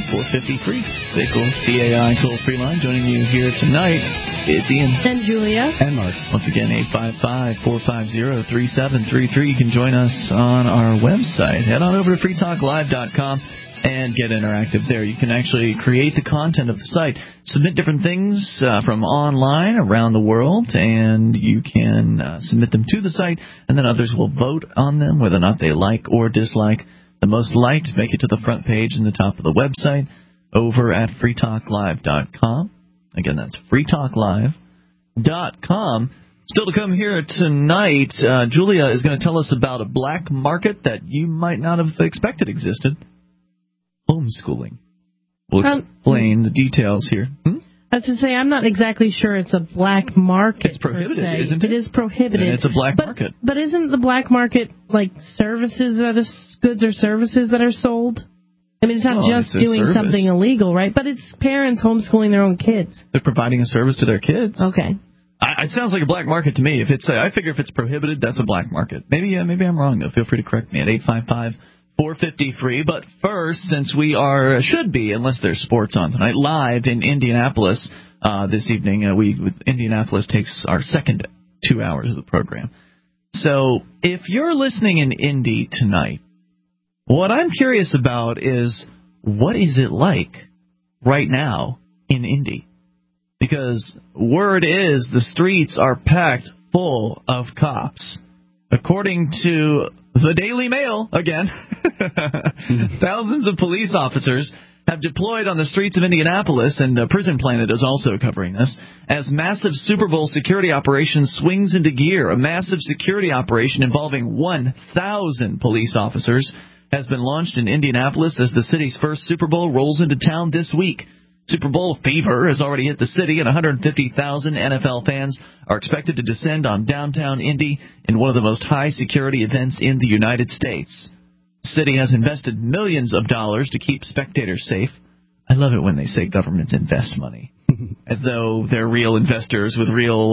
855-450-FREE. SACL CAI toll-free line. Joining you here tonight is Ian. And Julia. And Mark. Once again, 855-450-3733. You can join us on our website. Head on over to freetalklive.com and get interactive there. You can actually create the content of the site, submit different things from online around the world, and you can submit them to the site, and then others will vote on them, whether or not they like or dislike. The most liked make it to the front page in the top of the website over at freetalklive.com. Again, that's freetalklive.com. Still to come here tonight, Julia is going to tell us about a black market that you might not have expected existed. Homeschooling. We'll explain the details here. I was to say, I'm not exactly sure it's a black market. It's prohibited, isn't it? It is prohibited. And it's a black market. But isn't the black market like services that are goods or services that are sold? I mean, it's not just doing something illegal, right? But it's parents homeschooling their own kids. They're providing a service to their kids. Okay. It sounds like a black market to me. I figure if it's prohibited, that's a black market. Maybe I'm wrong, though. Feel free to correct me at 855-450-FREE. But first, since we should be, unless there's sports on tonight, live in Indianapolis this evening. Indianapolis takes our second 2 hours of the program. So if you're listening in Indy tonight, what I'm curious about is what is it like right now in Indy? Because word is the streets are packed full of cops. According to the Daily Mail, again, thousands of police officers have deployed on the streets of Indianapolis, and Prison Planet is also covering this, as massive Super Bowl security operation swings into gear. A massive security operation involving 1,000 police officers has been launched in Indianapolis as the city's first Super Bowl rolls into town this week. Super Bowl fever has already hit the city, and 150,000 NFL fans are expected to descend on downtown Indy in one of the most high-security events in the United States. The city has invested millions of dollars to keep spectators safe. I love it when they say governments invest money, as though they're real investors with real,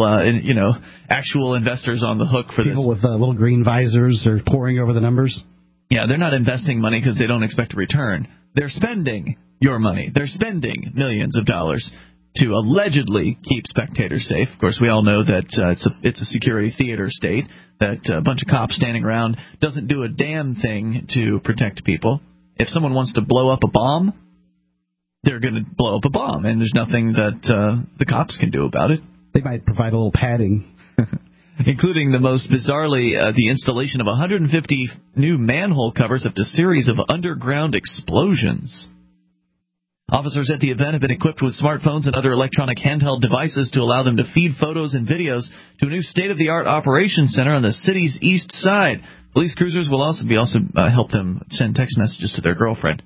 actual investors on the hook for this. People with little green visors are poring over the numbers. Yeah, they're not investing money because they don't expect a return. They're spending your money. They're spending millions of dollars to allegedly keep spectators safe. Of course, we all know that it's a security theater state, that a bunch of cops standing around doesn't do a damn thing to protect people. If someone wants to blow up a bomb, they're going to blow up a bomb, and there's nothing that the cops can do about it. They might provide a little padding. Including the most bizarrely, the installation of 150 new manhole covers after a series of underground explosions. Officers at the event have been equipped with smartphones and other electronic handheld devices to allow them to feed photos and videos to a new state-of-the-art operations center on the city's east side. Police cruisers will also help them send text messages to their girlfriend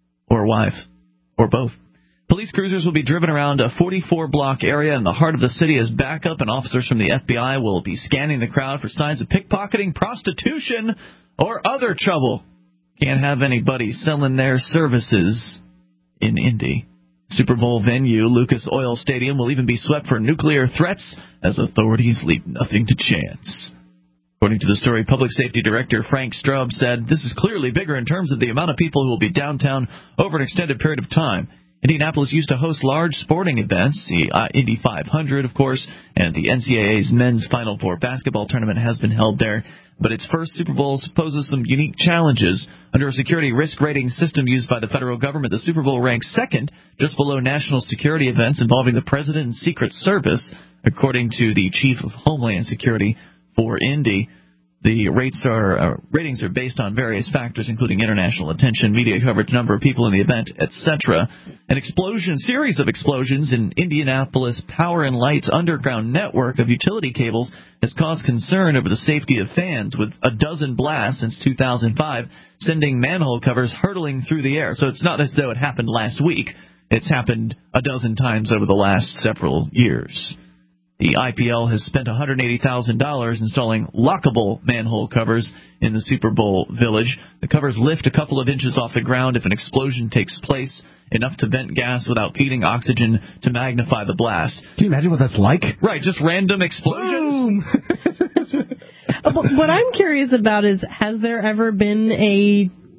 or wife or both. Police cruisers will be driven around a 44-block area in the heart of the city as backup, and officers from the FBI will be scanning the crowd for signs of pickpocketing, prostitution, or other trouble. Can't have anybody selling their services in Indy. Super Bowl venue, Lucas Oil Stadium, will even be swept for nuclear threats as authorities leave nothing to chance. According to the story, Public Safety Director Frank Straub said, "This is clearly bigger in terms of the amount of people who will be downtown over an extended period of time. Indianapolis used to host large sporting events, the Indy 500, of course, and the NCAA's men's Final Four basketball tournament has been held there. But its first Super Bowl poses some unique challenges. Under a security risk rating system used by the federal government, the Super Bowl ranks second, just below national security events involving the President and Secret Service, according to the Chief of Homeland Security for Indy. The ratings are based on various factors, including international attention, media coverage, number of people in the event, etc. An series of explosions in Indianapolis Power and Light's underground network of utility cables has caused concern over the safety of fans, with a dozen blasts since 2005, sending manhole covers hurtling through the air. So it's not as though it happened last week. It's happened a dozen times over the last several years. The IPL has spent $180,000 installing lockable manhole covers in the Super Bowl village. The covers lift a couple of inches off the ground if an explosion takes place, enough to vent gas without feeding oxygen to magnify the blast. Can you imagine what that's like? Right, just random explosions. What I'm curious about is, has there ever been a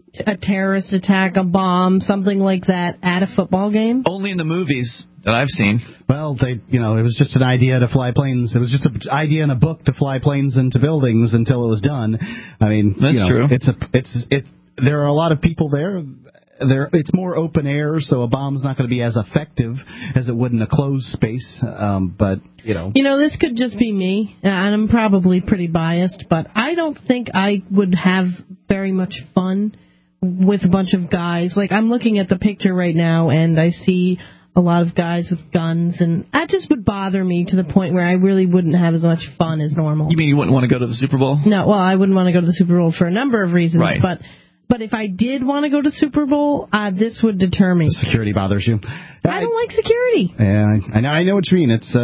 a terrorist attack, a bomb, something like that at a football game? Only in the movies that I've seen. Well, it was just an idea to fly planes. It was just an idea in a book to fly planes into buildings until it was done. I mean, that's true. There are a lot of people there. It's more open air, so a bomb's not going to be as effective as it would in a closed space. But this could just be me, and I'm probably pretty biased, but I don't think I would have very much fun with a bunch of guys. Like, I'm looking at the picture right now, and I see a lot of guys with guns, and that just would bother me to the point where I really wouldn't have as much fun as normal. You mean you wouldn't want to go to the Super Bowl? No, well, I wouldn't want to go to the Super Bowl for a number of reasons, right. But if I did want to go to Super Bowl, this would deter me. The security bothers you? I don't like security. Yeah, I know what you mean. It's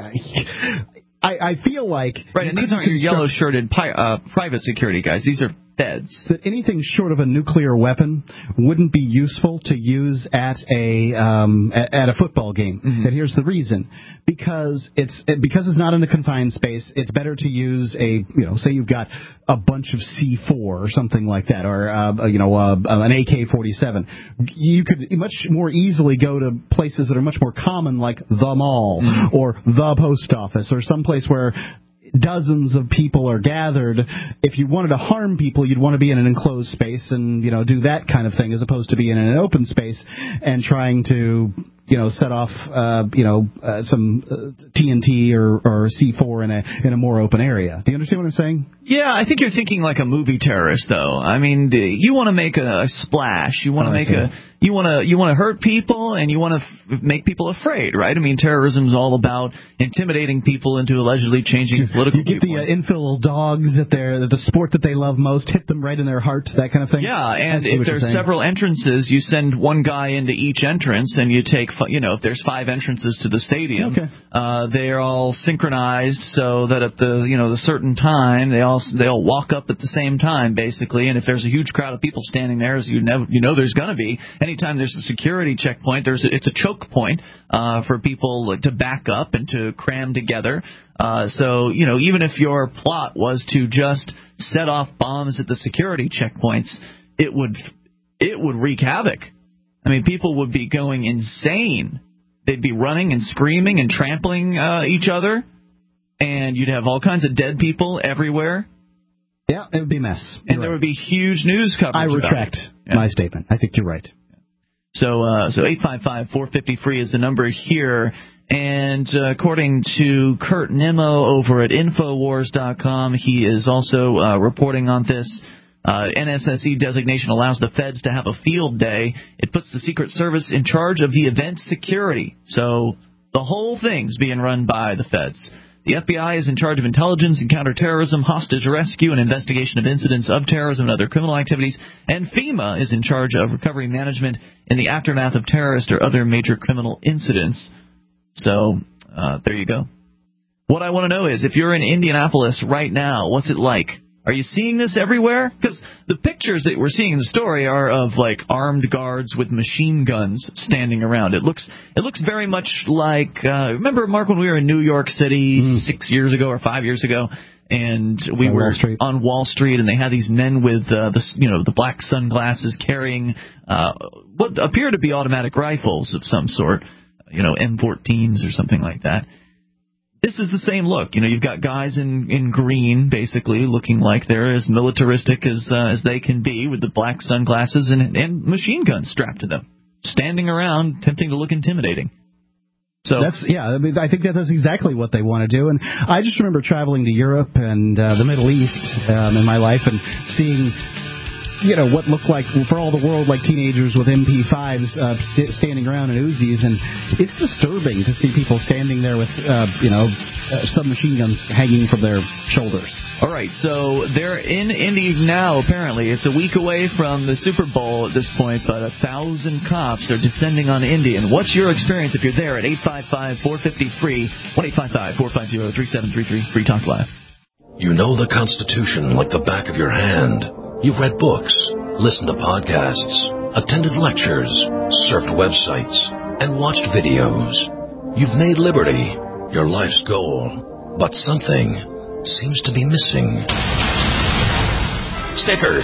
I feel like... Right, and these aren't your yellow-shirted private security guys. These are feds. That anything short of a nuclear weapon wouldn't be useful to use at a football game. Mm-hmm. And here's the reason: because it's not in a confined space. It's better to use say you've got a bunch of C4 or something like that, or an AK-47. You could much more easily go to places that are much more common, like the mall or the post office, or someplace where dozens of people are gathered. If you wanted to harm people, you'd want to be in an enclosed space and do that kind of thing, as opposed to being in an open space and trying to set off some TNT or C4 in a more open area. Do you understand what I'm saying? Yeah, I think you're thinking like a movie terrorist, though. I mean, you want to make a splash. You want to you want to hurt people, and you want to make people afraid, right? I mean, terrorism is all about intimidating people into allegedly changing political. You get the infill dogs at the sport that they love most, hit them right in their hearts, that kind of thing. Yeah, and if there's several entrances, you send one guy into each entrance, and you take if there's 5 entrances to the stadium, they're all synchronized so that at the certain time they all walk up at the same time, basically. And if there's a huge crowd of people standing there, as there's going to be, anytime there's a security checkpoint, it's a choke point for people to back up and to cram together. So even if your plot was to just set off bombs at the security checkpoints, it would wreak havoc. I mean, people would be going insane. They'd be running and screaming and trampling each other, and you'd have all kinds of dead people everywhere. Yeah, it would be a mess. And there would be huge news coverage. I retract my statement. I think you're right. So 855-450-FREE is the number here. And according to Kurt Nimmo over at Infowars.com, he is also reporting on this. NSSE designation allows the feds to have a field day. It puts the Secret Service in charge of the event security. So the whole thing's being run by the feds. The FBI is in charge of intelligence and counterterrorism, hostage rescue, and investigation of incidents of terrorism and other criminal activities. And FEMA is in charge of recovery management in the aftermath of terrorist or other major criminal incidents. So there you go. What I want to know is, if you're in Indianapolis right now, what's it like? Are you seeing this everywhere? Because the pictures that we're seeing in the story are of armed guards with machine guns standing around. It looks very much like remember, Mark, when we were in New York City 6 years ago or 5 years ago, and we were on Wall Street, and they had these men with the black sunglasses carrying what appear to be automatic rifles of some sort, M14s or something like that. This is the same look. You've got guys in green, basically, looking like they're as militaristic as they can be, with the black sunglasses and machine guns strapped to them, standing around, attempting to look intimidating. So I think that's exactly what they want to do. And I just remember traveling to Europe and the Middle East in my life and seeing what looked like, for all the world, like teenagers with MP5s standing around in Uzis, and it's disturbing to see people standing there with, submachine guns hanging from their shoulders. All right, so they're in Indy now, apparently. It's a week away from the Super Bowl at this point, but 1,000 cops are descending on Indy. And what's your experience if you're there at 855-450-FREE, 1-855-450-3733, Free Talk Live. You know the Constitution like the back of your hand. You've read books, listened to podcasts, attended lectures, surfed websites, and watched videos. You've made liberty your life's goal, but something seems to be missing. Stickers.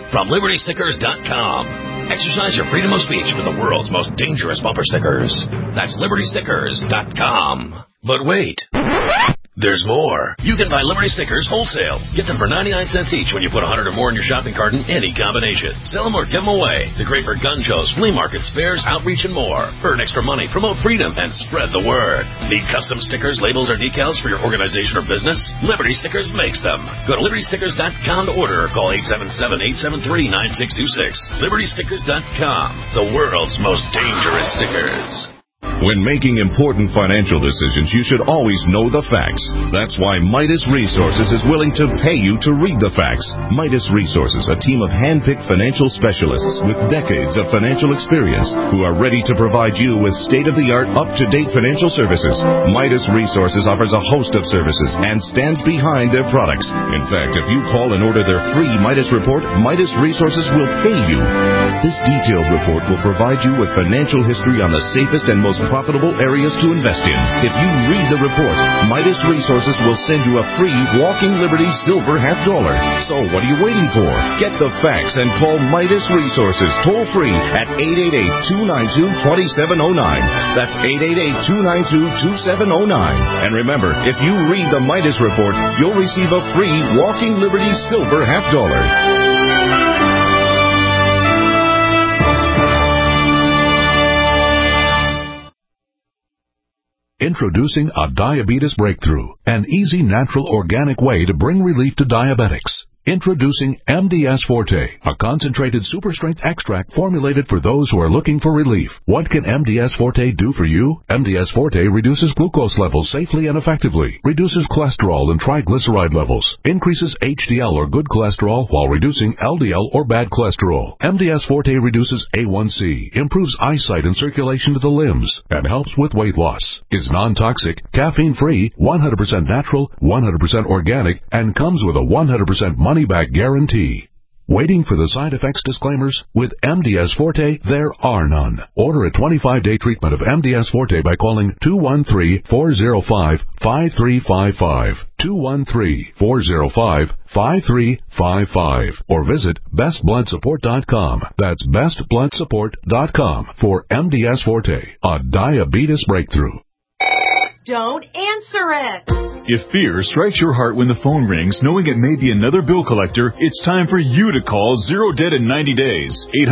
from LibertyStickers.com. Exercise your freedom of speech with the world's most dangerous bumper stickers. That's LibertyStickers.com. But wait. There's more. You can buy Liberty Stickers wholesale. Get them for 99 cents each when you put 100 or more in your shopping cart in any combination. Sell them or give them away. They're great for gun shows, flea markets, fairs, outreach, and more. Earn extra money, promote freedom, and spread the word. Need custom stickers, labels, or decals for your organization or business? Liberty Stickers makes them. Go to LibertyStickers.com to order or call 877-873-9626. LibertyStickers.com. The world's most dangerous stickers. When making important financial decisions, you should always know the facts. That's why Midas Resources is willing to pay you to read the facts. Midas Resources, a team of hand-picked financial specialists with decades of financial experience who are ready to provide you with state-of-the-art, up-to-date financial services. Midas Resources offers a host of services and stands behind their products. In fact, if you call and order their free Midas report, Midas Resources will pay you. This detailed report will provide you with financial history on the safest and most profitable areas to invest in. If you read the report, Midas Resources will send you a free Walking Liberty Silver $50. So what are you waiting for? Get the facts and call Midas Resources toll free at 888-292-2709. That's 888-292-2709. And remember, if you read the Midas report, you'll receive a free Walking Liberty Silver $50. Introducing a diabetes breakthrough, an easy, natural, organic way to bring relief to diabetics. Introducing MDS Forte, a concentrated super-strength extract formulated for those who are looking for relief. What can MDS Forte do for you? MDS Forte reduces glucose levels safely and effectively, reduces cholesterol and triglyceride levels, increases HDL or good cholesterol while reducing LDL or bad cholesterol. MDS Forte reduces A1C, improves eyesight and circulation to the limbs, and helps with weight loss. Is non-toxic, caffeine-free, 100% natural, 100% organic, and comes with a 100% money-back guarantee. Waiting for the side effects disclaimers? With MDS Forte, there are none. Order a 25-day treatment of MDS Forte by calling 213-405-5355, 213-405-5355, or visit bestbloodsupport.com. That's bestbloodsupport.com for MDS Forte, a diabetes breakthrough. Don't answer it. If fear strikes your heart when the phone rings, knowing it may be another bill collector, it's time for you to call Zero Debt in 90 days.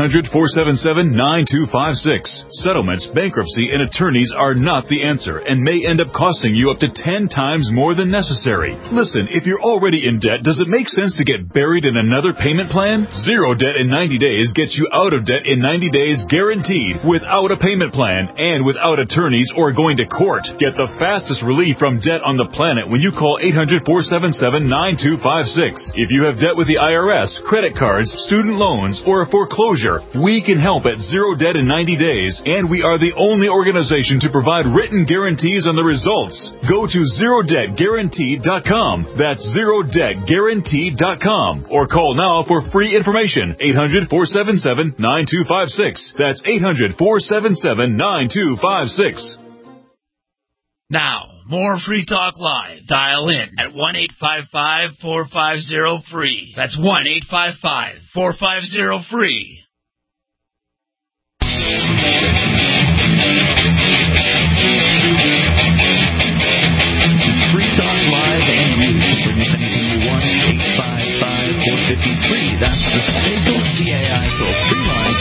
800-477-9256. Settlements, bankruptcy, and attorneys are not the answer and may end up costing you up to 10 times more than necessary. Listen, if you're already in debt, does it make sense to get buried in another payment plan? Zero Debt in 90 days gets you out of debt in 90 days guaranteed, without a payment plan and without attorneys or going to court. Get the fastest relief from debt on the planet when you call 800-477-9256. If you have debt with the IRS, credit cards, student loans, or a foreclosure, we can help at Zero Debt in 90 days, and we are the only organization to provide written guarantees on the results. Go to ZeroDebtGuaranteed.com. That's ZeroDebtGuaranteed.com. Or call now for free information. 800-477-9256. That's 800-477-9256. Now, more Free Talk Live. Dial in at 1-855-450-FREE. That's 1-855-450-FREE. This is Free Talk Live, and you can bring up anything you want. 855-450-FREE. That's the SACL CAI toll-free line.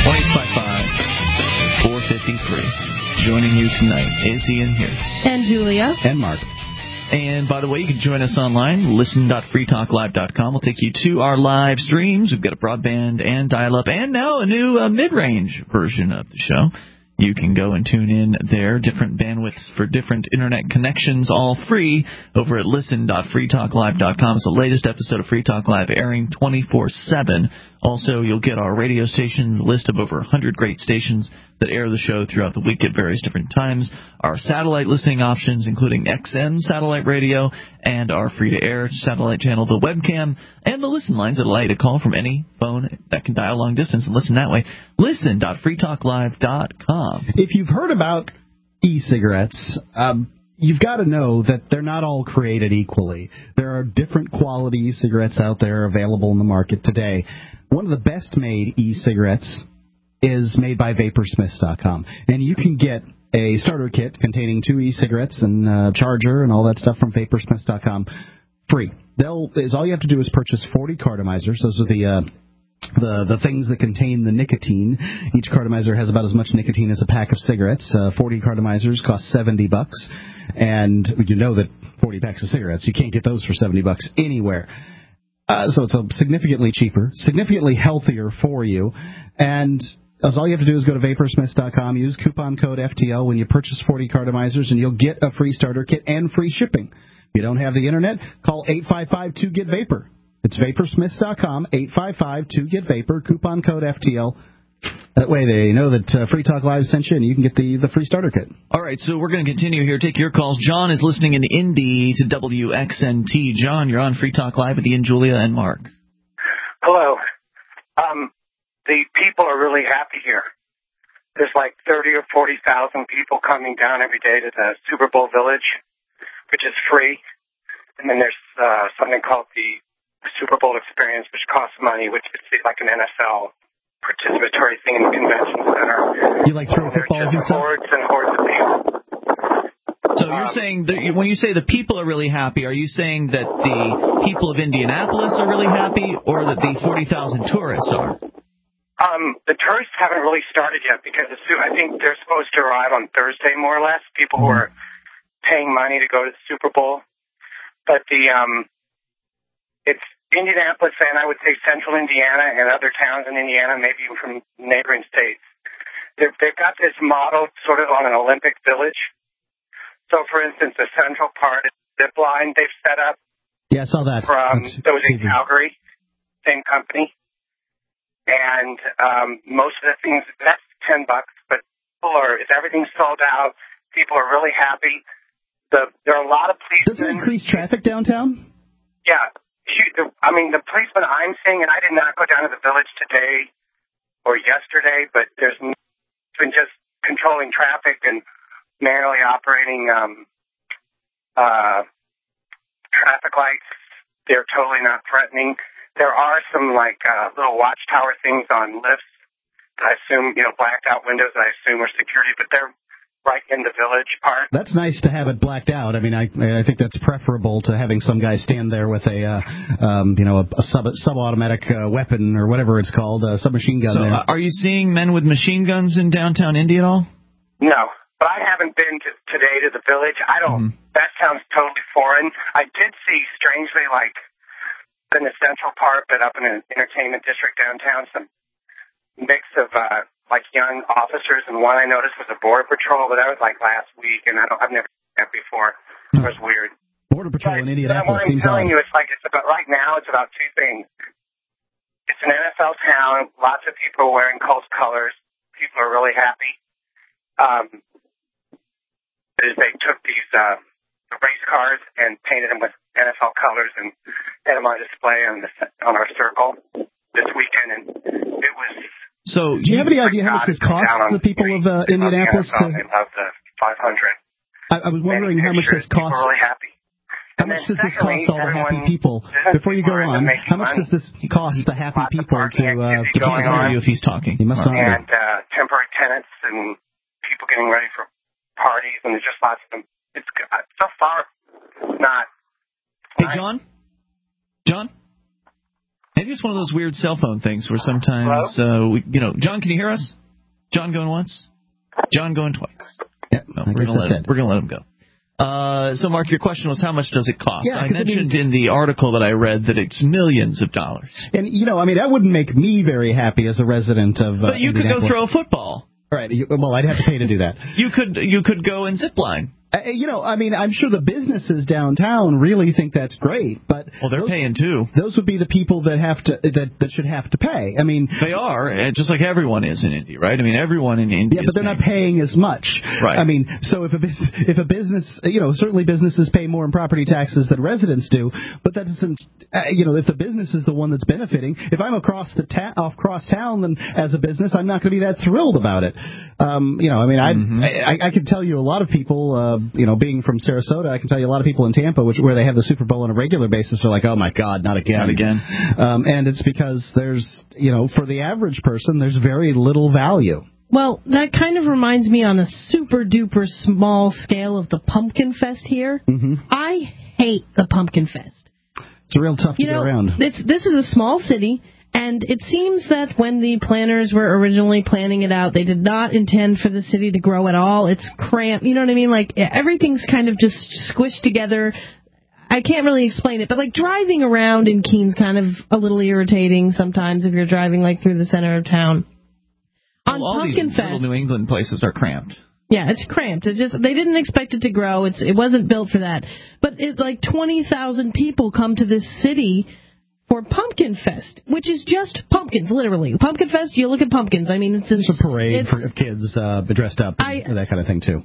1-855-450-FREE. Joining you tonight is Ian here. And Julia. And Mark. And by the way, you can join us online, listen.freetalklive.com. We'll take you to our live streams. We've got a broadband and dial-up and now a new mid-range version of the show. You can go and tune in there, different bandwidths for different internet connections, all free, over at listen.freetalklive.com. It's the latest episode of Free Talk Live airing 24/7. Also, you'll get our radio station list of over 100 great stations that air the show throughout the week at various different times. Our satellite listening options, including XM satellite radio and our free-to-air satellite channel, the webcam, and the listen lines that allow you to call from any phone that can dial long distance and listen that way. Listen.freetalklive.com. If you've heard about e-cigarettes, you've got to know that they're not all created equally. There are different quality cigarettes out there available in the market today. One of the best-made e-cigarettes is made by Vaporsmiths.com, and you can get a starter kit containing 2 e-cigarettes and charger and all that stuff from Vaporsmiths.com free. All you have to do is purchase 40 cartomizers. Those are the things that contain the nicotine. Each cartomizer has about as much nicotine as a pack of cigarettes. 40 cartomizers cost $70, and you know that 40 packs of cigarettes, you can't get those for $70 anywhere. So it's significantly cheaper, significantly healthier for you, and all you have to do is go to Vaporsmiths.com, use coupon code FTL when you purchase 40 cartomizers, and you'll get a free starter kit and free shipping. If you don't have the internet, call 855-2-GET-VAPOR. It's Vaporsmiths.com, 855-2-GET-VAPOR, coupon code FTL. That way they know that Free Talk Live sent you, and you can get the free starter kit. All right, so we're going to continue here. Take your calls. John is listening in Indy to WXNT. John, you're on Free Talk Live with Ian, Julia, and Mark. Hello. The people are really happy here. There's like 30 or 40,000 people coming down every day to the Super Bowl Village, which is free. And then there's something called the Super Bowl Experience, which costs money, which is like an NFL participatory thing in the convention center. You like throwing footballs and stuff? Hordes and hordes of people. So you're saying, when you say the people are really happy, are you saying that the people of Indianapolis are really happy, or that the 40,000 tourists are? The tourists haven't really started yet because I think they're supposed to arrive on Thursday, more or less, people who are paying money to go to the Super Bowl. But it's Indianapolis and I would say central Indiana and other towns in Indiana, maybe even from neighboring states. They've got this model sort of on an Olympic village. So, for instance, the central part is zip line they've set up. Yeah, I saw that. That was in Calgary, same company. And most of the things, that's $10, but everything's sold out. People are really happy. There are a lot of policemen. Does it increase traffic downtown? Yeah. The policemen I'm seeing, and I did not go down to the village today or yesterday, but there's been just controlling traffic and manually operating traffic lights. They're totally not threatening. There are some, little watchtower things on lifts that I assume, blacked out windows that I assume are security, but they're right in the village part. That's nice to have it blacked out. I mean, I think that's preferable to having some guy stand there with a sub-automatic weapon or whatever it's called, a submachine gun. So, are you seeing men with machine guns in downtown Indy at all? No, but I haven't been today to the village. I don't. That sounds totally foreign. I did see, strangely, in the central part, but up in an entertainment district downtown, some mix of young officers, and one I noticed was a border patrol, but that was last week, and I've never seen that before. It was weird. Border patrol in Indianapolis seems odd. I'm telling you, it's about right now. It's about two things. It's an NFL town. Lots of people are wearing Colts colors. People are really happy. They took these race cars and painted them with NFL colors and had them on display on our circle this weekend, and it was. So, do you have any idea how much this costs the people of Indianapolis? They love the 500. I was wondering how much this costs. People are really happy. How much does this cost all the happy people? Before you go on, how much does this cost the happy people to hear you if he's talking? He must not. And temporary tenants and people getting ready for parties, and there's just lots of them. It's so far not. Hey, John? Maybe it's one of those weird cell phone things where sometimes, John, can you hear us? John going once? John going twice? Yeah, we're going to let him go. So, Mark, your question was how much does it cost? Yeah, I mentioned in the article that I read that it's millions of dollars. And, that wouldn't make me very happy as a resident of But you could go throw a football. Right. Well, I'd have to pay to do that. You could go and zip line. I'm sure the businesses downtown really think that's great, but they're paying too. Those would be the people that should have to pay. I mean, they are, just like everyone is in Indy, right? I mean, everyone in Indy. Yeah, but they're not paying as much. Right. I mean, so if a business, certainly businesses pay more in property taxes than residents do, but that doesn't, if the business is the one that's benefiting, if I'm across town, then as a business, I'm not going to be that thrilled about it. I could tell you a lot of people. being from Sarasota, I can tell you a lot of people in Tampa, where they have the Super Bowl on a regular basis, are like, oh my God, not again. Not again. And it's because there's, for the average person, there's very little value. Well, that kind of reminds me on a super-duper small scale of the Pumpkin Fest here. Mm-hmm. I hate the Pumpkin Fest. It's real tough to get around. This is a small city, and it seems that when the planners were originally planning it out, they did not intend for the city to grow at all. It's cramped. You know what I mean? Like, everything's kind of just squished together. I can't really explain it, but like driving around in Keene's kind of a little irritating sometimes if you're driving like through the center of town. Well, all Pumpkin these little New England places are cramped. Yeah, it's cramped. They didn't expect it to grow. It wasn't built for that. But like 20,000 people come to this city for Pumpkin Fest, which is just pumpkins, literally. Pumpkin Fest, you look at pumpkins. I mean, it's a parade for kids dressed up and that kind of thing too.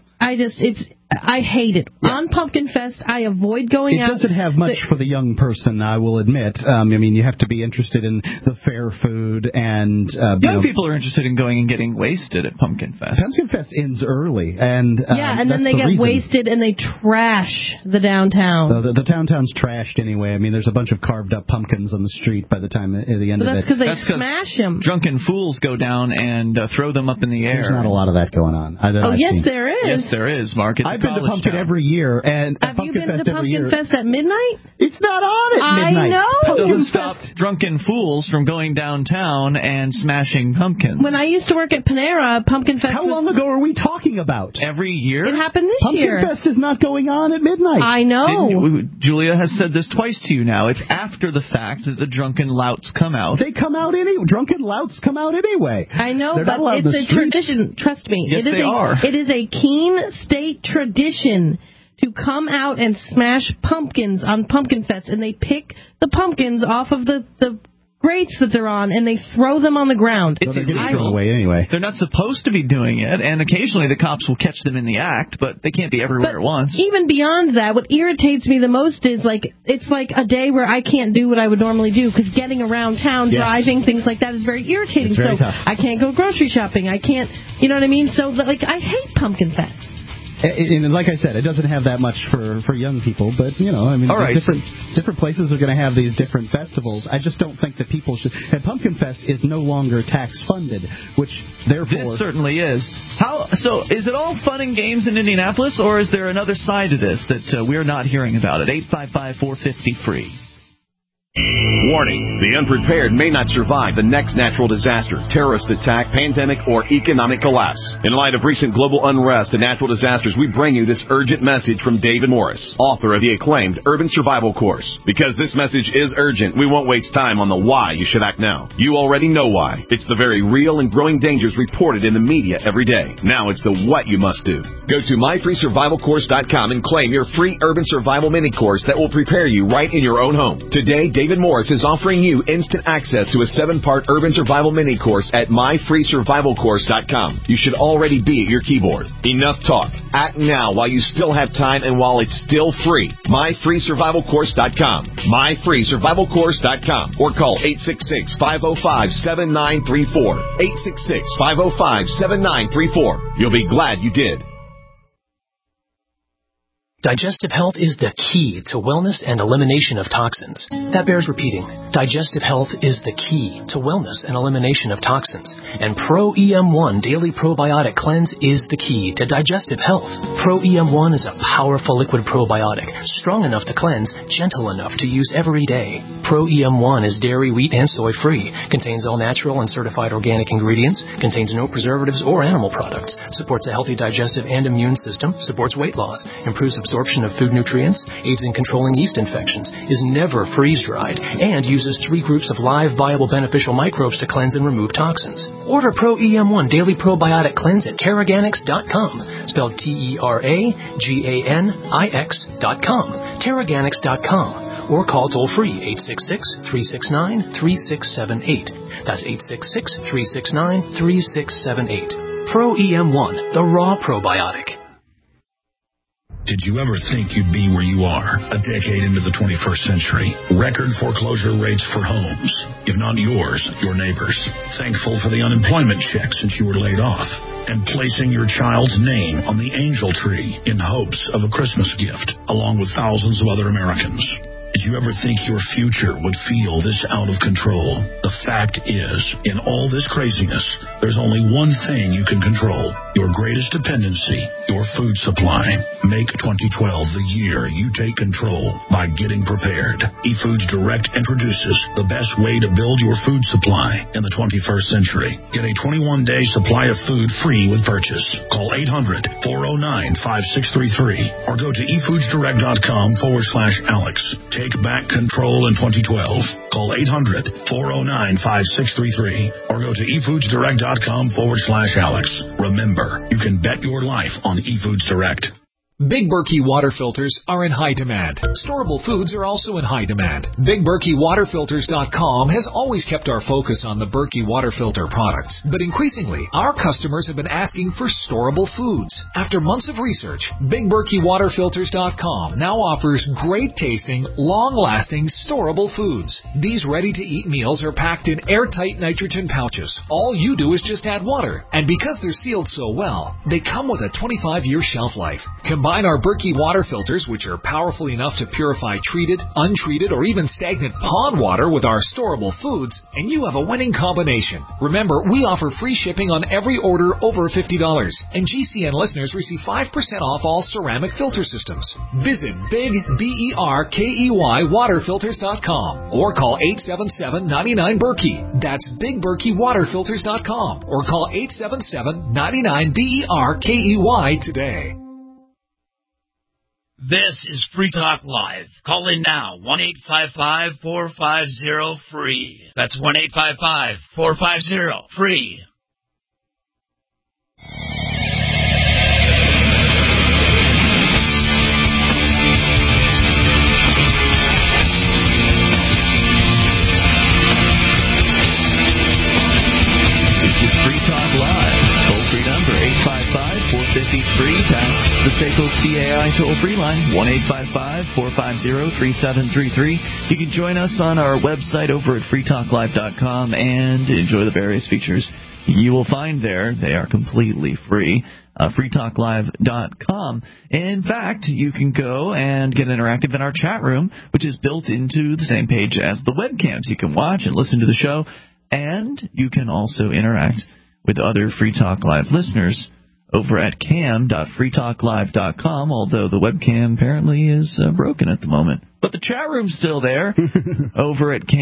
I hate it. Yeah. On Pumpkin Fest, I avoid going out. It doesn't have much for the young person, I will admit. I mean, you have to be interested in the fair food and... young people are interested in going and getting wasted at Pumpkin Fest. Pumpkin Fest ends early. And and then they get wasted and they trash the downtown. The downtown's trashed anyway. I mean, there's a bunch of carved up pumpkins on the street by the time at the end of it. That's because they smash them. Drunken fools go down and throw them up in the air. There's not a lot of that going on. Yes, there is. Yes, there is, Mark. I've been to Pumpkin every year, and have you been to Pumpkin Fest at midnight? It's not on at midnight. I know. That doesn't stop drunken fools from going downtown and smashing pumpkins. When I used to work at Panera, Pumpkin Fest. How long ago are we talking about? Every year. It happened this year. Pumpkin Fest is not going on at midnight. I know. Julia has said this twice to you now. It's after the fact that the drunken louts come out. They come out anyway. Drunken louts come out anyway. I know, but it's a tradition. Trust me. Yes, they are. It is a Keene State tradition to come out and smash pumpkins on Pumpkin Fest, and they pick the pumpkins off of the grates that they're on, and they throw them on the ground. It's illegal. Away anyway. They're not supposed to be doing it, and occasionally the cops will catch them in the act, but they can't be everywhere at once. Even beyond that, what irritates me the most is it's like a day where I can't do what I would normally do, because getting around town, driving, things like that is very irritating. It's very tough. I can't go grocery shopping. I can't, you know what I mean? So, I hate Pumpkin Fest. And like I said, it doesn't have that much for young people, but, I mean, right. different places are going to have these different festivals. I just don't think that people should... And Pumpkin Fest is no longer tax-funded, which, therefore... This certainly is. So, is it all fun and games in Indianapolis, or is there another side to this that we're not hearing about? At 855-450-FREE. Warning, the unprepared may not survive the next natural disaster, terrorist attack, pandemic, or economic collapse. In light of recent global unrest and natural disasters, we bring you this urgent message from David Morris, author of the acclaimed Urban Survival Course. Because this message is urgent, we won't waste time on the why you should act now. You already know why. It's the very real and growing dangers reported in the media every day. Now it's the what you must do. Go to myfreesurvivalcourse.com and claim your free Urban Survival Mini Course that will prepare you right in your own home. Today, David Morris is offering you instant access to a 7-part Urban Survival Mini Course at myfreesurvivalcourse.com. You should already be at your keyboard. Enough talk. Act now while you still have time and while it's still free. myfreesurvivalcourse.com. myfreesurvivalcourse.com. Or call 866-505-7934. 866-505-7934. You'll be glad you did. Digestive health is the key to wellness and elimination of toxins. That bears repeating. Digestive health is the key to wellness and elimination of toxins. And Pro-EM1 Daily Probiotic Cleanse is the key to digestive health. Pro-EM1 is a powerful liquid probiotic, strong enough to cleanse, gentle enough to use every day. Pro-EM1 is dairy, wheat, and soy-free, contains all natural and certified organic ingredients, contains no preservatives or animal products, supports a healthy digestive and immune system, supports weight loss, improves absorption of food nutrients, aids in controlling yeast infections, is never freeze-dried, and uses 3 groups of live, viable, beneficial microbes to cleanse and remove toxins. Order Pro-EM1 Daily Probiotic Cleanse at Teraganix.com, spelled Teraganix.com, Teraganix.com, or call toll-free 866-369-3678. That's 866-369-3678. Pro-EM1, the raw probiotic. Did you ever think you'd be where you are a decade into the 21st century? Record foreclosure rates for homes, if not yours, your neighbors. Thankful for the unemployment check since you were laid off. And placing your child's name on the angel tree in hopes of a Christmas gift, along with thousands of other Americans. Did you ever think your future would feel this out of control? The fact is, in all this craziness, there's only one thing you can control. Your greatest dependency, your food supply. Make 2012 the year you take control by getting prepared. eFoods Direct introduces the best way to build your food supply in the 21st century. Get a 21-day supply of food free with purchase. Call 800-409-5633 or go to efoodsdirect.com/Alex. Take back control in 2012. Call 800-409-5633 or go to efoodsdirect.com/Alex. Remember, you can bet your life on eFoods Direct. Big Berkey water filters are in high demand. Storable foods are also in high demand. BigBerkeyWaterFilters.com has always kept our focus on the Berkey water filter products, but increasingly, our customers have been asking for storable foods. After months of research, BigBerkeyWaterFilters.com now offers great-tasting, long-lasting, storable foods. These ready-to-eat meals are packed in airtight nitrogen pouches. All you do is just add water, and because they're sealed so well, they come with a 25-year shelf life. Combine our Berkey water filters, which are powerful enough to purify treated, untreated, or even stagnant pond water with our storable foods, and you have a winning combination. Remember, we offer free shipping on every order over $50, and GCN listeners receive 5% off all ceramic filter systems. Visit BigBerkeyWaterFilters.com or call 877-99-BERKEY. That's BigBerkeyWaterFilters.com or call 877-99-BERKEY today. This is Free Talk Live. Call in now, 1-855-450-FREE. That's 1-855-450-FREE. This is Free Talk Live. Toll-free number, 855-450-FREE. That's the SACL CAI toll-free line, 1-855-450-3733. You can join us on our website over at freetalklive.com and enjoy the various features you will find there. They are completely free. freetalklive.com. In fact, you can go and get interactive in our chat room, which is built into the same page as the webcams. You can watch and listen to the show, and you can also interact with other Free Talk Live listeners over at cam.freetalklive.com, although the webcam apparently is broken at the moment. But the chat room's still there over at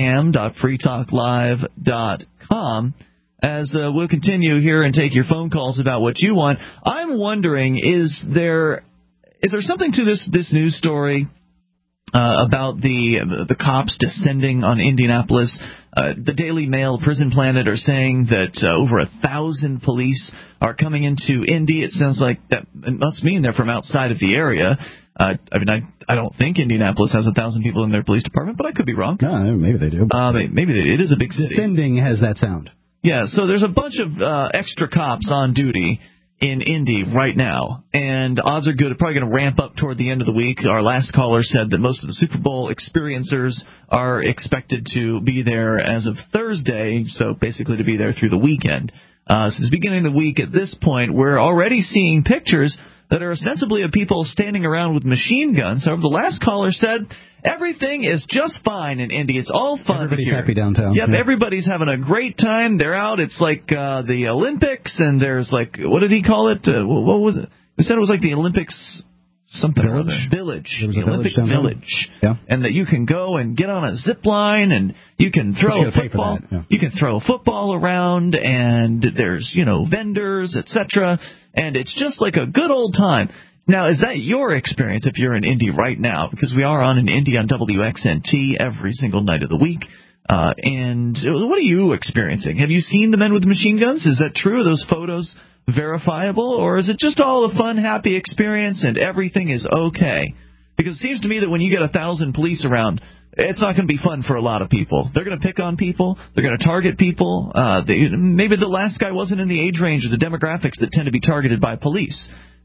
cam.freetalklive.com. As we'll continue here and take your phone calls about what you want, I'm wondering, is there something to this news story about the cops descending on Indianapolis? The Daily Mail, Prison Planet are saying that over 1,000 police are coming into Indy. It sounds like that it must mean they're from outside of the area. I don't think Indianapolis has 1,000 people in their police department, but I could be wrong. No, maybe they do. Maybe it is a big city. Descending has that sound. Yeah, so there's a bunch of extra cops on duty in Indy right now, and odds are good it's probably going to ramp up toward the end of the week. Our last caller said that most of the Super Bowl experiencers are expected to be there as of Thursday, so basically to be there through the weekend. Since the beginning of the week at this point, we're already seeing pictures that are ostensibly of people standing around with machine guns. However, the last caller said everything is just fine in Indy. It's all fun. Everybody's here. happy downtown. Yep, everybody's having a great time. They're out. It's like the Olympics, and there's like, what did he call it? What was it? He said it was like the Olympics something village. The Olympic village. Yeah. And that you can go and get on a zip line, and you can throw a football. Yeah. You can throw a football around, and there's, vendors, etc. And it's just like a good old time. Now, is that your experience if you're in Indy right now? Because we are on in Indy on WXNT every single night of the week. And what are you experiencing? Have you seen the men with machine guns? Is that true? Are those photos verifiable? Or is it just all a fun, happy experience and everything is okay? Because it seems to me that when you get 1,000 police around, it's not going to be fun for a lot of people. They're going to pick on people. They're going to target people. Maybe the last guy wasn't in the age range or the demographics that tend to be targeted by police.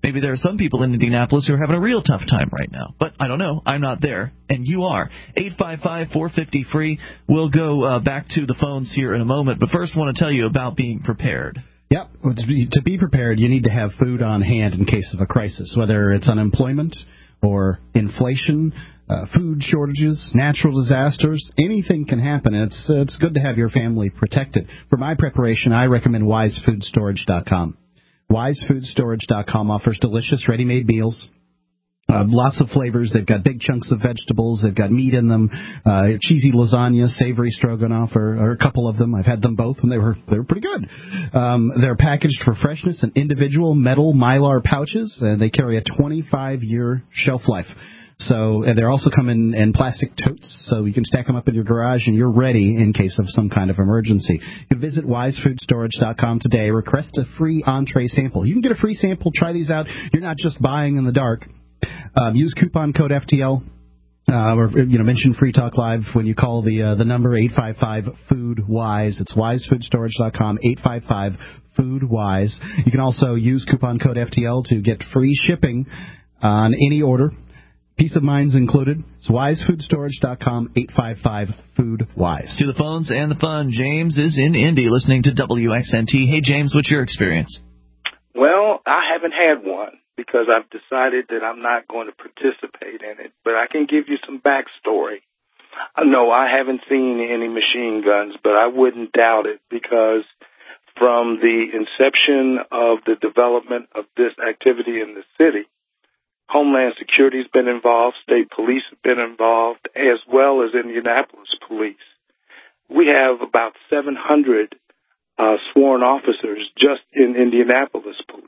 Maybe there are some people in Indianapolis who are having a real tough time right now. But I don't know. I'm not there, and you are. 855-450-FREE. We'll go back to the phones here in a moment, but first I want to tell you about being prepared. Yep. To be prepared, you need to have food on hand in case of a crisis, whether it's unemployment or inflation, food shortages, natural disasters. Anything can happen. It's good to have your family protected. For my preparation, I recommend WiseFoodStorage.com. WiseFoodStorage.com offers delicious ready-made meals. Lots of flavors. They've got big chunks of vegetables. They've got meat in them. Cheesy lasagna, savory stroganoff, or a couple of them. I've had them both, and they were pretty good. They're packaged for freshness in individual metal Mylar pouches, and they carry a 25-year shelf life. So they also come in plastic totes, so you can stack them up in your garage, and you're ready in case of some kind of emergency. You can visit WiseFoodStorage.com today. Request a free entree sample. You can get a free sample. Try these out. You're not just buying in the dark. Use coupon code FTL. Or mention Free Talk Live when you call the number 855-FOOD-WISE. It's WiseFoodStorage.com, 855-FOOD-WISE. You can also use coupon code FTL to get free shipping on any order. Peace of mind's included. It's WiseFoodStorage.com, 855-FOOD-WISE. To the phones and the fun. James is in Indy listening to WXNT. Hey, James, what's your experience? Well, I haven't had one because I've decided that I'm not going to participate in it. But I can give you some backstory. No, I haven't seen any machine guns, but I wouldn't doubt it because from the inception of the development of this activity in the city, Homeland Security has been involved, state police have been involved, as well as Indianapolis police. We have about 700 sworn officers just in Indianapolis police.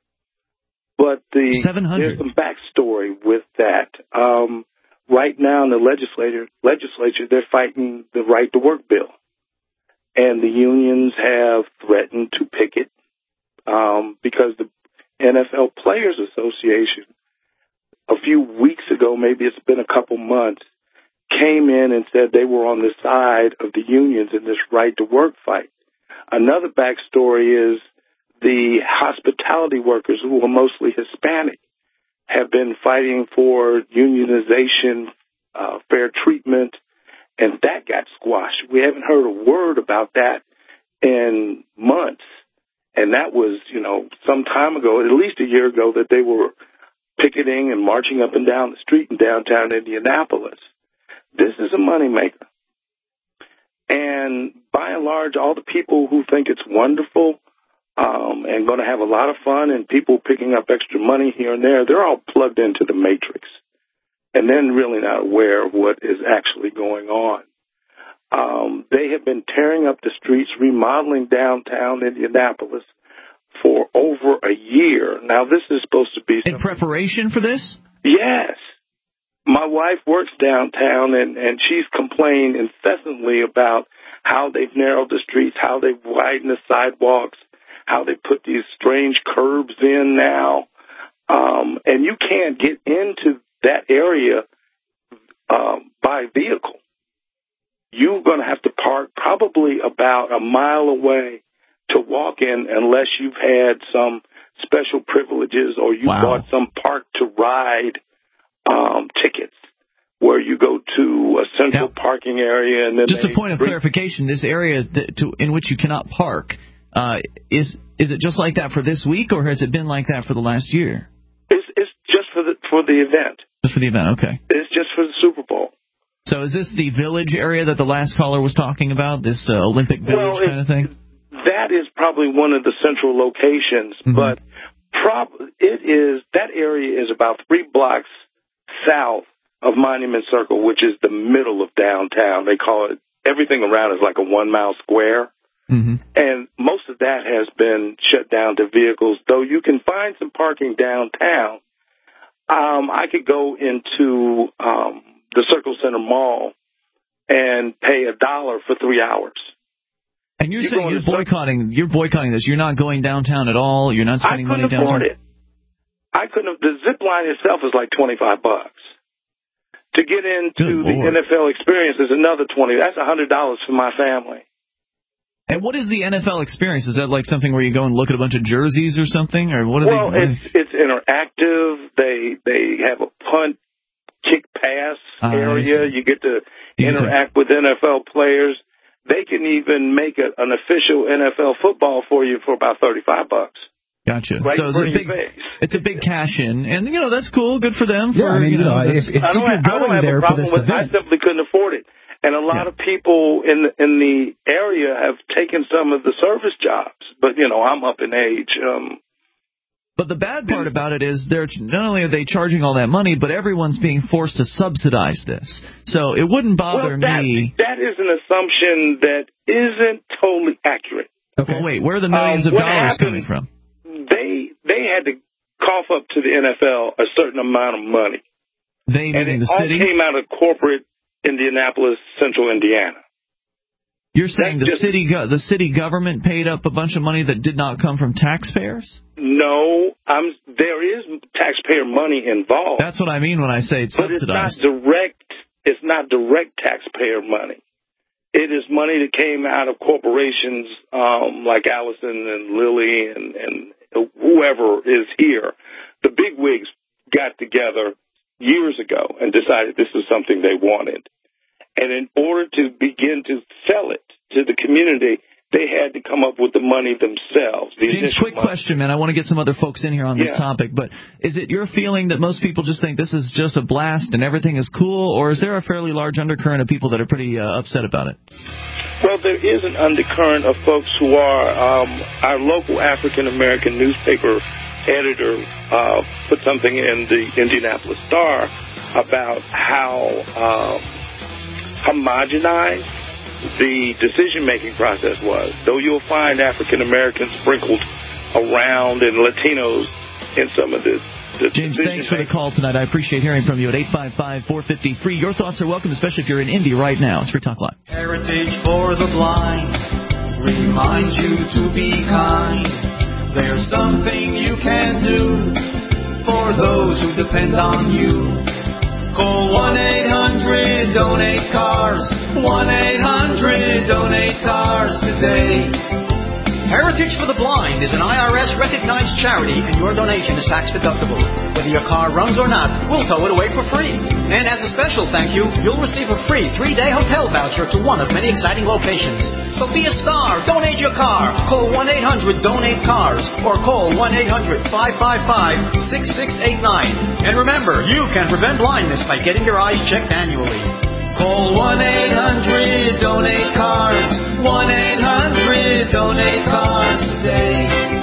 But there's some backstory with that. Right now in the legislature, they're fighting the Right to Work bill. And the unions have threatened to picket because the NFL Players Association, a few weeks ago, maybe it's been a couple months, came in and said they were on the side of the unions in this Right to Work fight. Another backstory is the hospitality workers, who are mostly Hispanic, have been fighting for unionization, fair treatment, and that got squashed. We haven't heard a word about that in months. And that was, some time ago, at least a year ago, that they were picketing and marching up and down the street in downtown Indianapolis. This is a moneymaker. And by and large, all the people who think it's wonderful and going to have a lot of fun and people picking up extra money here and there, they're all plugged into the matrix and then really not aware of what is actually going on. They have been tearing up the streets, remodeling downtown Indianapolis for over a year. Now, this is supposed to be... In preparation for this? Yes. My wife works downtown, and she's complained incessantly about how they've narrowed the streets, how they've widened the sidewalks, how they put these strange curbs in now. And you can't get into that area by vehicle. You're going to have to park probably about a mile away to walk in unless you've had some special privileges or you bought some park to ride tickets where you go to a central parking area. And then just a point of clarification, this area in which you cannot park, is it just like that for this week, or has it been like that for the last year? It's just for the event. Just for the event, okay. It's just for the Super Bowl. So is this the Village area that the last caller was talking about, this Olympic Village kind of thing? That is probably one of the central locations, but that area is about 3 blocks south of Monument Circle, which is the middle of downtown. They call it, everything around is like a 1 mile square. Mm-hmm. And most of that has been shut down to vehicles, though you can find some parking downtown. I could go into the Circle Center Mall and pay $1 for 3 hours. And you're saying you're boycotting this. You're not going downtown at all. You're not spending money downtown. I couldn't afford it. The zip line itself is like $25. To get into the NFL experience is another $20. That's $100 for my family. And what is the NFL experience? Is that like something where you go and look at a bunch of jerseys or something, or what? It's interactive. They have a punt, kick, pass area. You get to interact with NFL players. They can even make an official NFL football for you for about $35. Gotcha. Right, so it's a big cash in, and that's cool. Good for them. I don't have a problem with it. I simply couldn't afford it. And a lot of people in the area have taken some of the service jobs, but I'm up in age. But the bad part about it is not only are they charging all that money, but everyone's being forced to subsidize this. So it wouldn't bother me. That is an assumption that isn't totally accurate. Okay. Well, wait, where are the millions of dollars coming from? They had to cough up to the NFL a certain amount of money. They meaning the city? All came out of corporate Indianapolis, Central Indiana. You're saying the city government paid up a bunch of money that did not come from taxpayers? No, there is taxpayer money involved. That's what I mean when I say it's subsidized. But it's not direct taxpayer money. It is money that came out of corporations like Allison and Lilly and whoever is here. The bigwigs got together years ago and decided this was something they wanted. And in order to begin to sell it to the community, they had to come up with the money themselves. James, quick question, man. I want to get some other folks in here on this topic, but is it your feeling that most people just think this is just a blast and everything is cool, or is there a fairly large undercurrent of people that are pretty upset about it? Well, there is an undercurrent of folks who are our local African-American newspaper editor put something in the Indianapolis Star about how homogenized the decision-making process was. Though you'll find African-Americans sprinkled around and Latinos in some of this. James, thanks for the call tonight. I appreciate hearing from you at 855-450-FREE. Your thoughts are welcome, especially if you're in Indy right now. It's Free Talk Live. Heritage for the Blind reminds you to be kind. There's something you can do for those who depend on you. Call 1-800-DONATE-CARS. 1-800-DONATE-CARS today. Heritage for the Blind is an IRS-recognized charity, and your donation is tax-deductible. Whether your car runs or not, we'll tow it away for free. And as a special thank you, you'll receive a free 3-day hotel voucher to one of many exciting locations. So be a star. Donate your car. Call 1-800-DONATE-CARS or call 1-800-555-6689. And remember, you can prevent blindness by getting your eyes checked annually. Call 1-800-DONATE-CARS. 1-800-DONATE-CARS today.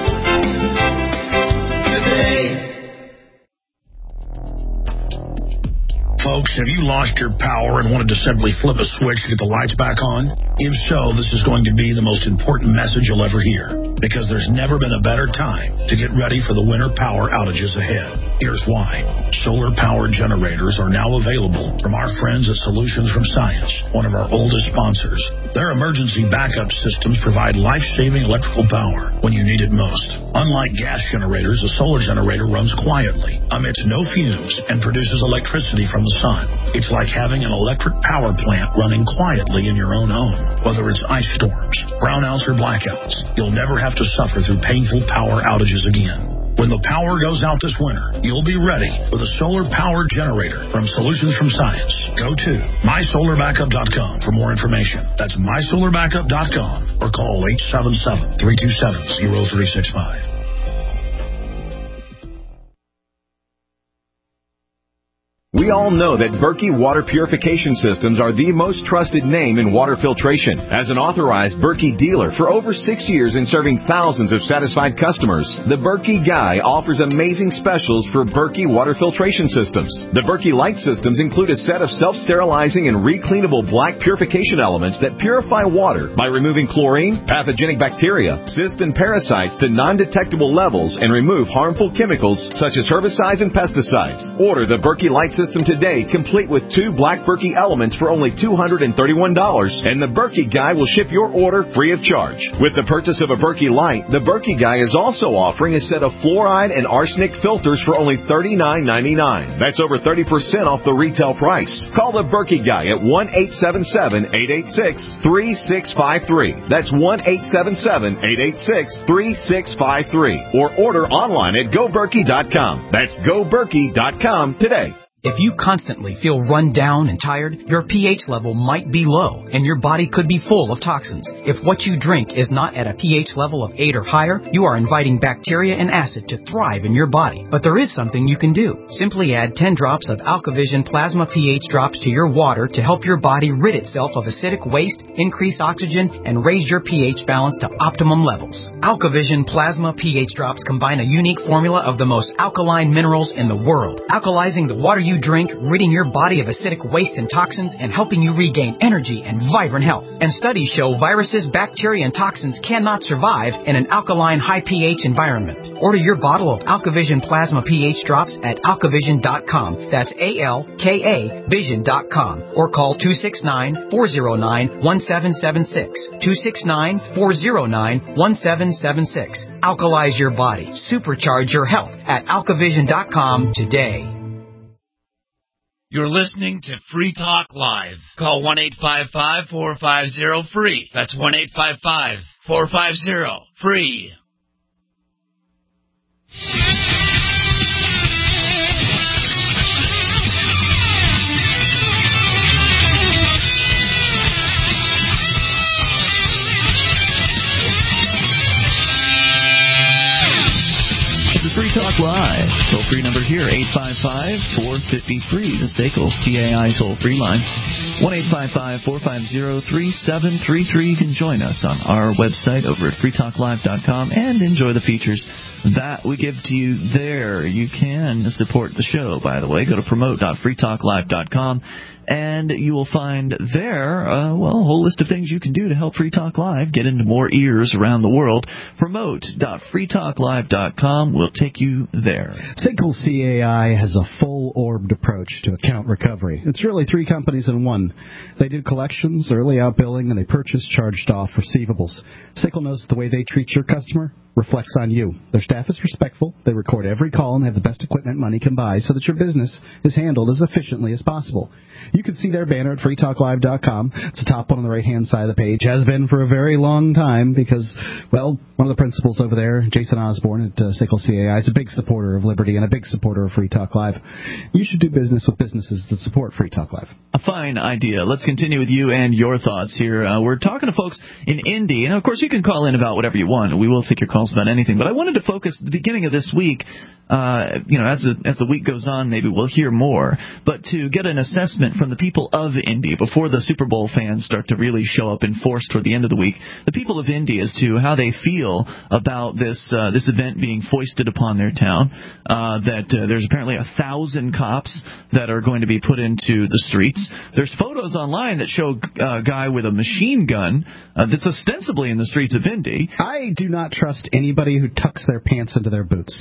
Folks, have you lost your power and wanted to simply flip a switch to get the lights back on? If so, this is going to be the most important message you'll ever hear, because there's never been a better time to get ready for the winter power outages ahead. Here's why. Solar-powered generators are now available from our friends at Solutions from Science, one of our oldest sponsors. Their emergency backup systems provide life-saving electrical power when you need it most. Unlike gas generators, a solar generator runs quietly, emits no fumes, and produces electricity from the sun. It's like having an electric power plant running quietly in your own home. Whether it's ice storms, brownouts, or blackouts, you'll never have to suffer through painful power outages again. When the power goes out this winter, you'll be ready with a solar-powered generator from Solutions from Science. Go to mysolarbackup.com for more information. That's mysolarbackup.com or call 877-327-0365. We all know that Berkey Water Purification Systems are the most trusted name in water filtration. As an authorized Berkey dealer for over 6 years and serving thousands of satisfied customers, the Berkey Guy offers amazing specials for Berkey Water Filtration Systems. The Berkey Light Systems include a set of self-sterilizing and recleanable black purification elements that purify water by removing chlorine, pathogenic bacteria, cysts, and parasites to non-detectable levels and remove harmful chemicals such as herbicides and pesticides. Order the Berkey Light Systems system today, complete with 2 Black Berkey elements for only $231, and the Berkey Guy will ship your order free of charge. With the purchase of a Berkey Light, the Berkey Guy is also offering a set of fluoride and arsenic filters for only $39.99. That's over 30% off the retail price. Call the Berkey Guy at 1-877-886-3653. That's 1-877-886-3653. Or order online at GoBerkey.com. That's GoBerkey.com today. If you constantly feel run down and tired, your pH level might be low, and your body could be full of toxins. If what you drink is not at a pH level of 8 or higher, you are inviting bacteria and acid to thrive in your body. But there is something you can do. Simply add 10 drops of AlkaVision Plasma pH drops to your water to help your body rid itself of acidic waste, increase oxygen, and raise your pH balance to optimum levels. AlkaVision Plasma pH drops combine a unique formula of the most alkaline minerals in the world, alkalizing the water you drink, ridding your body of acidic waste and toxins, and helping you regain energy and vibrant health. And studies show viruses, bacteria, and toxins cannot survive in an alkaline, high pH environment. Order your bottle of AlkaVision Plasma pH drops at alkavision.com. That's ALKA Vision.com. Or call 269-409-1776. 269-409-1776. Alkalize your body. Supercharge your health at alkavision.com today. You're listening to Free Talk Live. Call 1-855-450-FREE. That's 1-855-450-FREE. Free Talk Live. Toll-free number here, 855-450-FREE. The SACL CAI toll-free line, 1-855-450-3733. You can join us on our website over at freetalklive.com and enjoy the features that we give to you there. You can support the show, by the way. Go to promote.freetalklive.com. And you will find there, a whole list of things you can do to help Free Talk Live get into more ears around the world. Promote.freetalklive.com will take you there. SACL CAI has a full-orbed approach to account recovery. It's really 3 companies in one. They do collections, early outbilling, and they purchase charged-off receivables. SACL knows the way they treat your customer reflects on you. Their staff is respectful. They record every call and have the best equipment money can buy so that your business is handled as efficiently as possible. You can see their banner at freetalklive.com. It's the top one on the right-hand side of the page. Has been for a very long time because, one of the principals over there, Jason Osborne at SACL CAI, is a big supporter of liberty and a big supporter of Free Talk Live. You should do business with businesses that support Free Talk Live. A fine idea. Let's continue with you and your thoughts here. We're talking to folks in Indy, and of course you can call in about whatever you want. We will take your calls about anything. But I wanted to focus at the beginning of this week, as the week goes on, maybe we'll hear more, but to get an assessment from the people of Indy before the Super Bowl fans start to really show up in force toward the end of the week, the people of Indy as to how they feel about this event being foisted upon their town, that there's apparently 1,000 cops that are going to be put into the streets. There's photos online that show a guy with a machine gun that's ostensibly in the streets of Indy. I do not trust anybody who tucks their pants into their boots.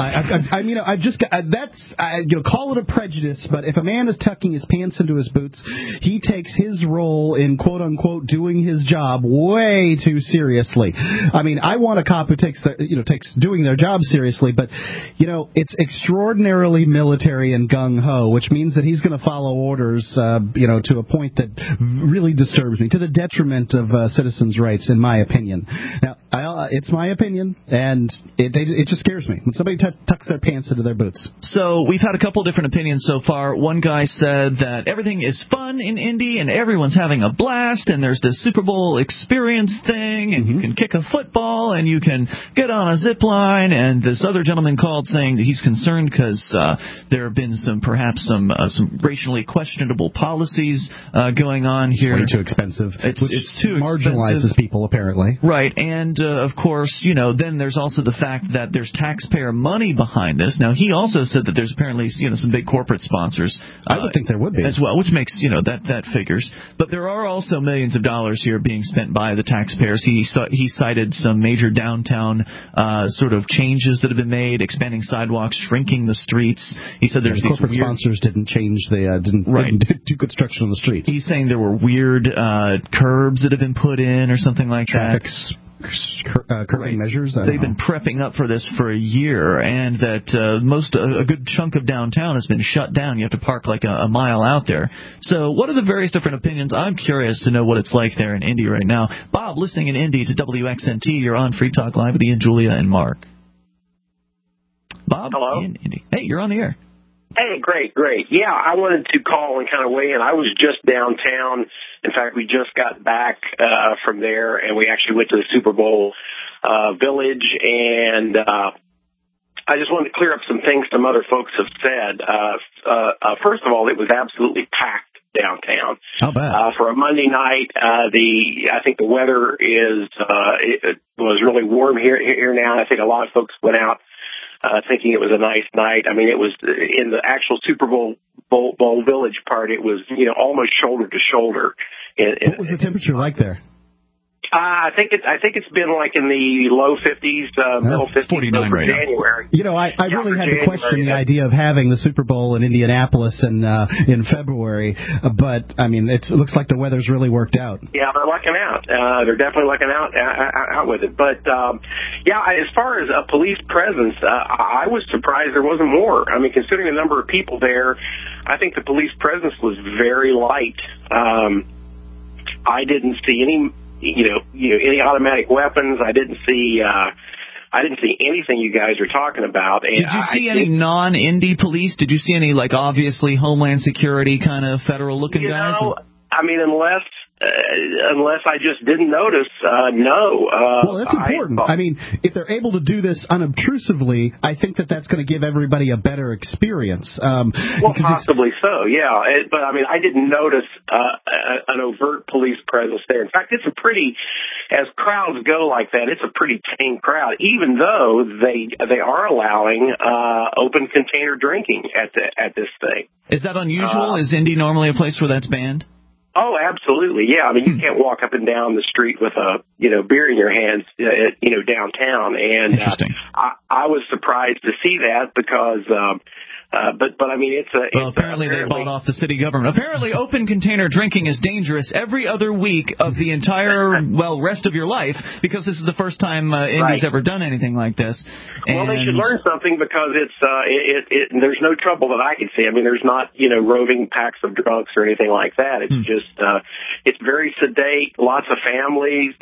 Call it a prejudice, but if a man is tucking his pants into his boots, he takes his role in quote unquote doing his job way too seriously. I mean, I want a cop who takes doing their job seriously, but it's extraordinarily military and gung ho, which means that he's going to follow orders, to a point that really disturbs me, to the detriment of citizens' rights, in my opinion. Now, it's my opinion, and it just scares me when somebody tucks their pants into their boots. So we've had a couple different opinions so far. One guy said that everything is fun in Indy and everyone's having a blast, and there's this Super Bowl experience thing, and you can kick a football, and you can get on a zip line. And this other gentleman called saying that he's concerned because there have been some racially questionable policies going on here. It's way too expensive. It's too marginalizes expensive. People, apparently. Right, and of course, then there's also the fact that there's taxpayer money behind this. Now, he also said that there's apparently, some big corporate sponsors. I would think there would be. As well, which makes, that figures. But there are also millions of dollars here being spent by the taxpayers. He cited some major downtown sort of changes that have been made, expanding sidewalks, shrinking the streets. He said there's these corporate sponsors didn't change didn't do construction on the streets. He's saying there were weird curbs that have been put in or something like that. Curbing measures. They've been prepping up for this for a year, and that a good chunk of downtown has been shut down. You have to park like a mile out there. So what are the various different opinions? I'm curious to know what it's like there in Indy right now. Bob, listening in Indy to WXNT, you're on Free Talk Live with Ian, Julia, and Mark. Bob? Hello? In Indy. Hey, you're on the air. Hey, great. Yeah, I wanted to call and kind of weigh in. I was just downtown. In fact, we just got back from there, and we actually went to the Super Bowl Village, and I just wanted to clear up some things some other folks have said. First of all, it was absolutely packed downtown. How bad? For a Monday night, I think the weather it was really warm here now. I think a lot of folks went out thinking it was a nice night. I mean, it was in the actual Super Bowl Village part. It was, almost shoulder to shoulder. What was the temperature like there? I think it's been like in the low 50s, middle 50s 49 right January. I really had to question the idea of having the Super Bowl in Indianapolis in February, but I mean, it looks like the weather's really worked out. Yeah, they're lucking out. They're definitely lucking out with it. But as far as a police presence, I was surprised there wasn't more. I mean, considering the number of people there, I think the police presence was very light. I didn't see any automatic weapons. I didn't see anything you guys are talking about. And did you see any non-Indy police? Did you see any, obviously Homeland Security kind of federal-looking guys? I mean, unless I just didn't notice, no. Well, that's important. I mean, if they're able to do this unobtrusively, I think that's going to give everybody a better experience. Possibly so, yeah. But, I mean, I didn't notice an overt police presence there. In fact, as crowds go like that, it's a pretty tame crowd, even though they are allowing open container drinking at this thing. Is that unusual? Is Indy normally a place where that's banned? Oh, absolutely, yeah. I mean, you can't walk up and down the street with a beer in your hands, downtown. And interesting. I was surprised to see that because, but I mean, apparently they bought off the city government. Apparently, open container drinking is dangerous every other week of the entire rest of your life, because this is the first time Indy's ever done anything like this. Well, they should learn something, because there's no trouble that I can see. I mean, there's not roving packs of drunks or anything like that. It's just it's very sedate. Lots of families.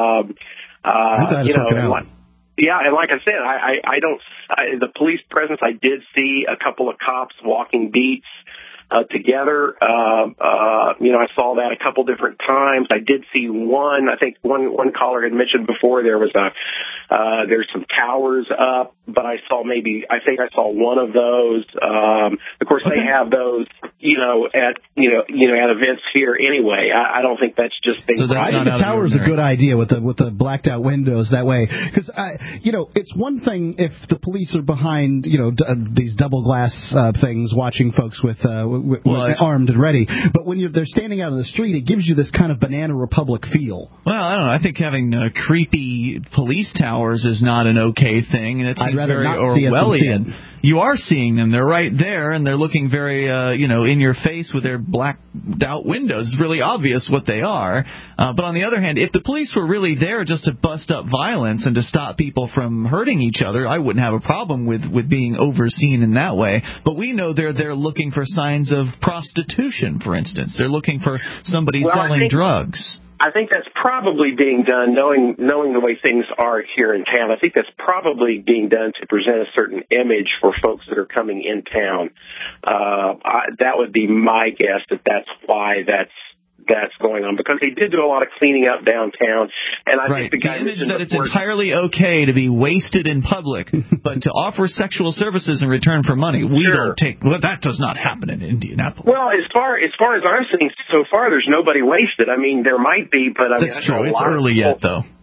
Yeah, and like I said, the police presence, I did see a couple of cops walking beats together. I saw that a couple different times. I did see one. I think one caller had mentioned before there's some towers up, but I think I saw one of those. Of course, they have those, at events here anyway. I don't think that's just being. So I think the tower is a good idea with the blacked out windows that way, because it's one thing if the police are behind these double glass things watching folks with armed and ready, but when they're standing out on the street, it gives you this kind of Banana Republic feel. Well, I don't know. I think having creepy police towers is not an okay thing, and it's very Orwellian. You are seeing them; they're right there, and they're looking very, in your face with their blacked out windows. It's really obvious what they are. But on the other hand, if the police were really there just to bust up violence and to stop people from hurting each other, I wouldn't have a problem with being overseen in that way. But we know they're there looking for signs of prostitution, for instance. They're looking for somebody selling drugs. I think that's probably being done, knowing the way things are here in town. I think that's probably being done to present a certain image for folks that are coming in town. That would be my guess that's why that's going on, because they did do a lot of cleaning up downtown, and I think the image that it's entirely okay to be wasted in public, but to offer sexual services in return for money, that does not happen in Indianapolis. Well, as far as I'm seeing so far, there's nobody wasted. I mean, there might be, but that's true. It's early yet, though.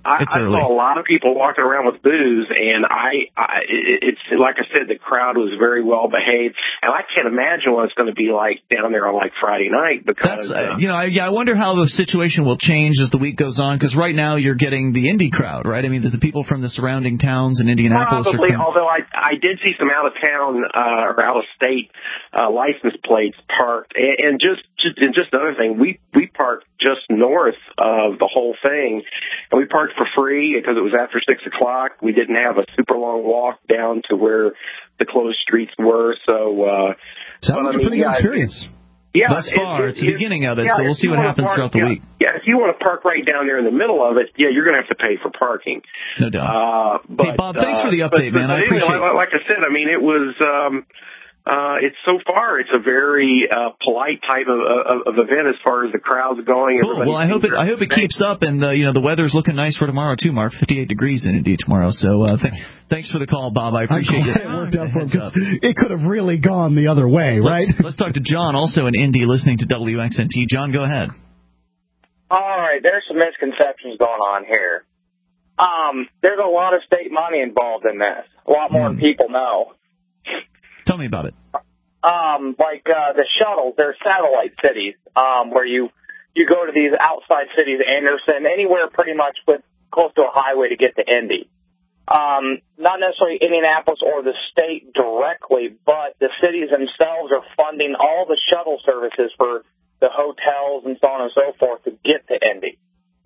I saw a lot of people walking around with booze, and it's like I said, the crowd was very well behaved, and I can't imagine what it's going to be like down there on like Friday night because I wonder how the situation will change as the week goes on, because right now you're getting the Indy crowd, right? I mean, there's the people from the surrounding towns in Indianapolis. Probably, although I did see some out of town or out of state license plates parked, and just another thing, we parked just north of the whole thing, and we parked for free because it was after 6 o'clock. We didn't have a super long walk down to where the closed streets were, so sounds like a pretty good experience. Yeah, thus far, it's the beginning of it, so we'll see what happens throughout the week. Yeah, if you want to park right down there in the middle of it, you're going to have to pay for parking. No doubt. Hey, Bob, thanks for the update, man. I appreciate it. Like I said, I mean, it was... it's so far, it's a very polite type of event as far as the crowd's going. Cool. Well, I hope it keeps up, and the weather's looking nice for tomorrow too, Mark. 58 degrees in Indy tomorrow. So thanks for the call, Bob. I appreciate it. It worked out for him, 'cause it could have really gone the other way, right? Let's talk to John, also in Indy, listening to WXNT. John, go ahead. All right, there's some misconceptions going on here. There's a lot of state money involved in this. A lot more than people know. Tell me about it. Like the shuttles, they're satellite cities where you go to these outside cities, Anderson, anywhere pretty much with close to a highway to get to Indy. Not necessarily Indianapolis or the state directly, but the cities themselves are funding all the shuttle services for the hotels and so on and so forth to get to Indy.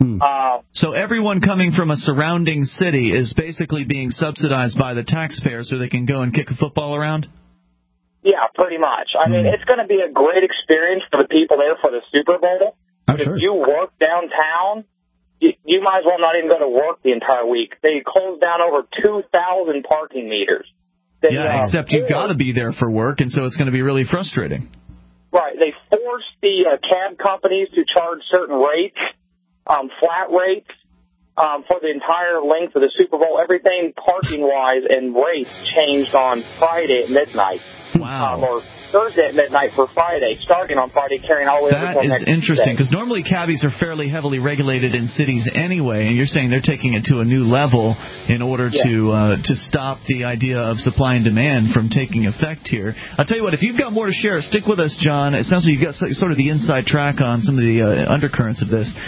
So everyone coming from a surrounding city is basically being subsidized by the taxpayer so they can go and kick a football around? Yeah, pretty much. I mean, it's going to be a great experience for the people there for the Super Bowl. If you work downtown, you might as well not even go to work the entire week. They closed down over 2,000 parking meters. Except you've got to be there for work, and so it's going to be really frustrating. Right. They forced the cab companies to charge certain rates, flat rates, for the entire length of the Super Bowl. Everything parking-wise and rates changed on Friday at midnight. Wow. Or Thursday at midnight for Friday, starting on Friday, carrying all the way over to next That is interesting, because normally cabbies are fairly heavily regulated in cities anyway, and you're saying they're taking it to a new level in order to stop the idea of supply and demand from taking effect here. I'll tell you what, if you've got more to share, stick with us, John. It sounds like you've got sort of the inside track on some of the undercurrents of this.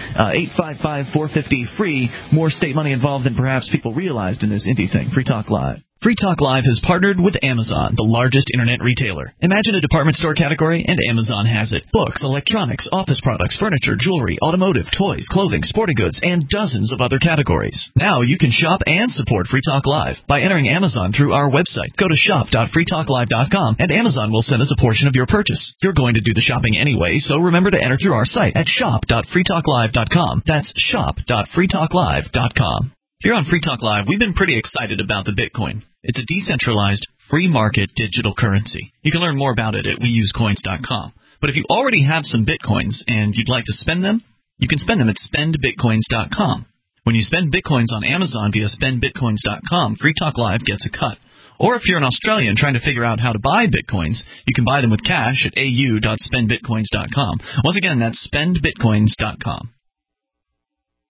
855-450-FREE, more state money involved than perhaps people realized in this Indy thing. Free Talk Live. Free Talk Live has partnered with Amazon, the largest internet retailer. Imagine a department store category, and Amazon has it. Books, electronics, office products, furniture, jewelry, automotive, toys, clothing, sporting goods, and dozens of other categories. Now you can shop and support Free Talk Live by entering Amazon through our website. Go to shop.freetalklive.com, and Amazon will send us a portion of your purchase. You're going to do the shopping anyway, so remember to enter through our site at shop.freetalklive.com. That's shop.freetalklive.com. Here on Free Talk Live, we've been pretty excited about the Bitcoin. It's a decentralized, free market digital currency. You can learn more about it at weusecoins.com. But if you already have some Bitcoins and you'd like to spend them, you can spend them at spendbitcoins.com. When you spend Bitcoins on Amazon via spendbitcoins.com, Free Talk Live gets a cut. Or if you're an Australian trying to figure out how to buy Bitcoins, you can buy them with cash at au.spendbitcoins.com. Once again, that's spendbitcoins.com.